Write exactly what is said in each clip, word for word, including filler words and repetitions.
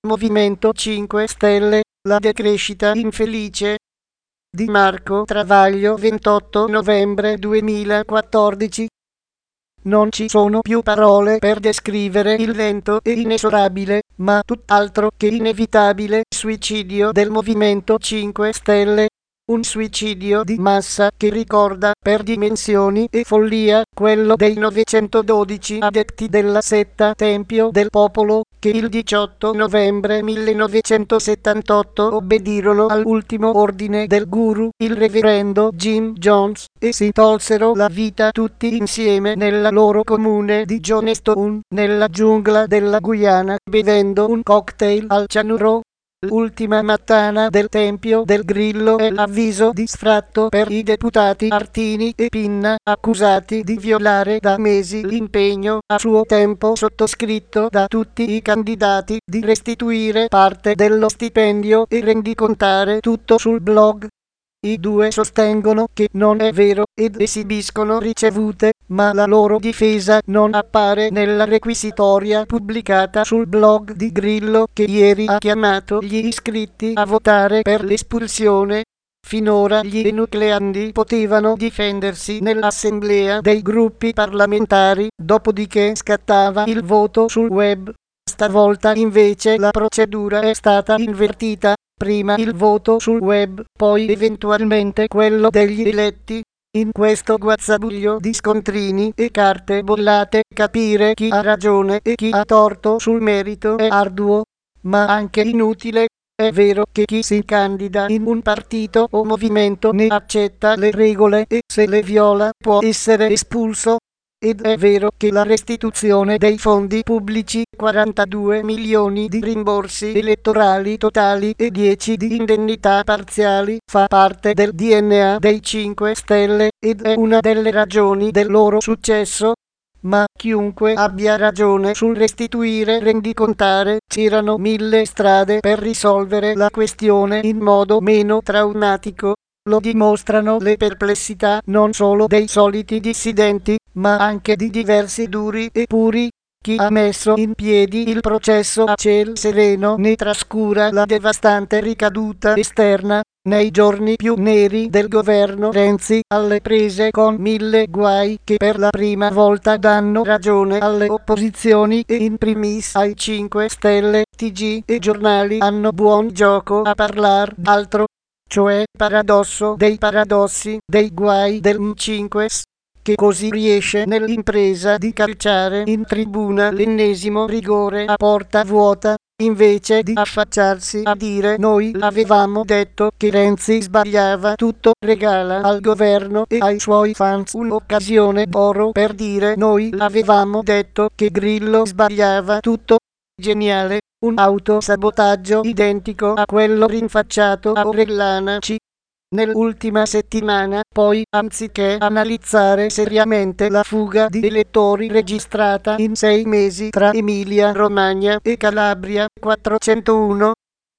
Movimento cinque Stelle, la decrescita infelice. Di Marco Travaglio, ventotto novembre duemilaquattordici. Non ci sono più parole per descrivere il lento e inesorabile, ma tutt'altro che inevitabile, suicidio del Movimento cinque Stelle. Un suicidio di massa che ricorda, per dimensioni e follia, quello dei novecentododici adepti della setta Tempio del Popolo, che il diciotto novembre millenovecentosettantotto obbedirono all'ultimo ordine del guru, il reverendo Jim Jones, e si tolsero la vita tutti insieme nella loro comune di Jonestown, nella giungla della Guyana, bevendo un cocktail al cianuro. L'ultima mattana del Tempio del Grillo è l'avviso di sfratto per i deputati Artini e Pinna, accusati di violare da mesi l'impegno a suo tempo sottoscritto da tutti i candidati di restituire parte dello stipendio e rendicontare tutto sul blog. I due sostengono che non è vero ed esibiscono ricevute, ma la loro difesa non appare nella requisitoria pubblicata sul blog di Grillo, che ieri ha chiamato gli iscritti a votare per l'espulsione. Finora gli enucleandi potevano difendersi nell'assemblea dei gruppi parlamentari, dopodiché scattava il voto sul web. Stavolta invece la procedura è stata invertita. Prima il voto sul web, poi eventualmente quello degli eletti. In questo guazzabuglio di scontrini e carte bollate, capire chi ha ragione e chi ha torto sul merito è arduo, ma anche inutile. È vero che chi si candida in un partito o movimento ne accetta le regole e se le viola può essere espulso. Ed è vero che la restituzione dei fondi pubblici, quarantadue milioni di rimborsi elettorali totali e dieci di indennità parziali, fa parte del D N A dei cinque Stelle ed è una delle ragioni del loro successo. Ma chiunque abbia ragione sul restituire rendicontare, c'erano mille strade per risolvere la questione in modo meno traumatico. Lo dimostrano le perplessità non solo dei soliti dissidenti, ma anche di diversi duri e puri. Chi ha messo in piedi il processo a ciel sereno ne trascura la devastante ricaduta esterna. Nei giorni più neri del governo Renzi, alle prese con mille guai che per la prima volta danno ragione alle opposizioni e in primis ai cinque Stelle, T G e giornali hanno buon gioco a parlar d'altro. Cioè, paradosso dei paradossi, dei guai del M cinque S, che così riesce nell'impresa di calciare in tribuna l'ennesimo rigore a porta vuota, invece di affacciarsi a dire noi avevamo detto che Renzi sbagliava tutto, regala al governo e ai suoi fans un'occasione d'oro per dire noi avevamo detto che Grillo sbagliava tutto. Geniale. Un autosabotaggio identico a quello rinfacciato a Orellana C. Nell'ultima settimana, poi, anziché analizzare seriamente la fuga di elettori registrata in sei mesi tra Emilia-Romagna e Calabria, quattrocentouno,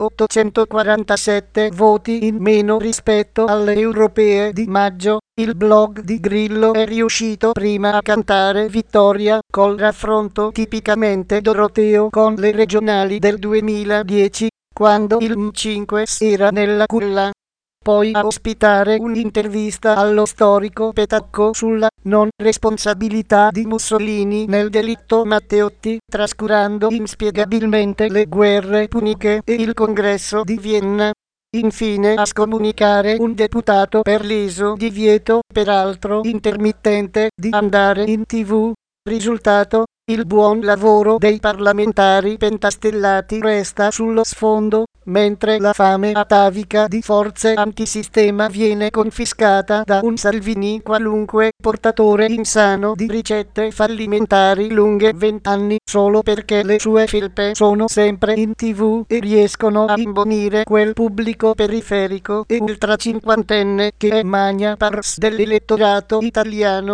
ottocentoquarantasette voti in meno rispetto alle europee di maggio, il blog di Grillo è riuscito prima a cantare vittoria col raffronto tipicamente doroteo con le regionali del duemiladieci, quando il M cinque S era nella culla. Poi a ospitare un'intervista allo storico Petacco sulla non responsabilità di Mussolini nel delitto Matteotti, trascurando inspiegabilmente le guerre puniche e il congresso di Vienna. Infine a scomunicare un deputato per leso divieto, peraltro intermittente, di andare in tv. Risultato: il buon lavoro dei parlamentari pentastellati resta sullo sfondo, mentre la fame atavica di forze antisistema viene confiscata da un Salvini qualunque, portatore insano di ricette fallimentari lunghe vent'anni solo perché le sue felpe sono sempre in tv e riescono a imbonire quel pubblico periferico e ultracinquantenne che è magna pars dell'elettorato italiano.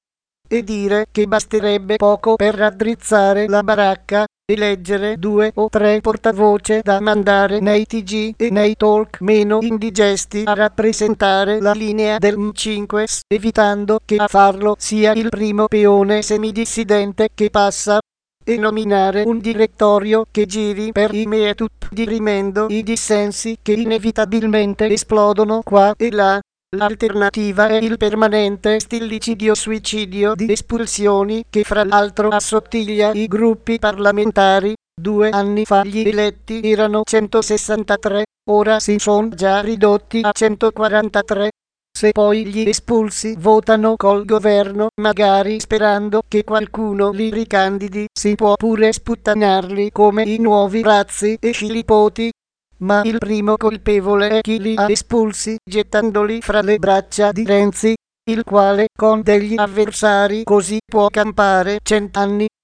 E dire che basterebbe poco per raddrizzare la baracca, eleggere due o tre portavoce da mandare nei T G e nei talk meno indigesti a rappresentare la linea del M cinque S, evitando che a farlo sia il primo peone semidissidente che passa. e nominare un direttorio che giri per i meetup dirimendo i dissensi che inevitabilmente esplodono qua e là. L'alternativa è il permanente stillicidio-suicidio di espulsioni che fra l'altro assottiglia i gruppi parlamentari. Due anni fa gli eletti erano centosessantatré, ora si sono già ridotti a centoquarantatré. Se poi gli espulsi votano col governo, magari sperando che qualcuno li ricandidi, si può pure sputtanarli come i nuovi Razzi e Filipoti. Ma il primo colpevole è chi li ha espulsi, gettandoli fra le braccia di Renzi, il quale con degli avversari così può campare cent'anni.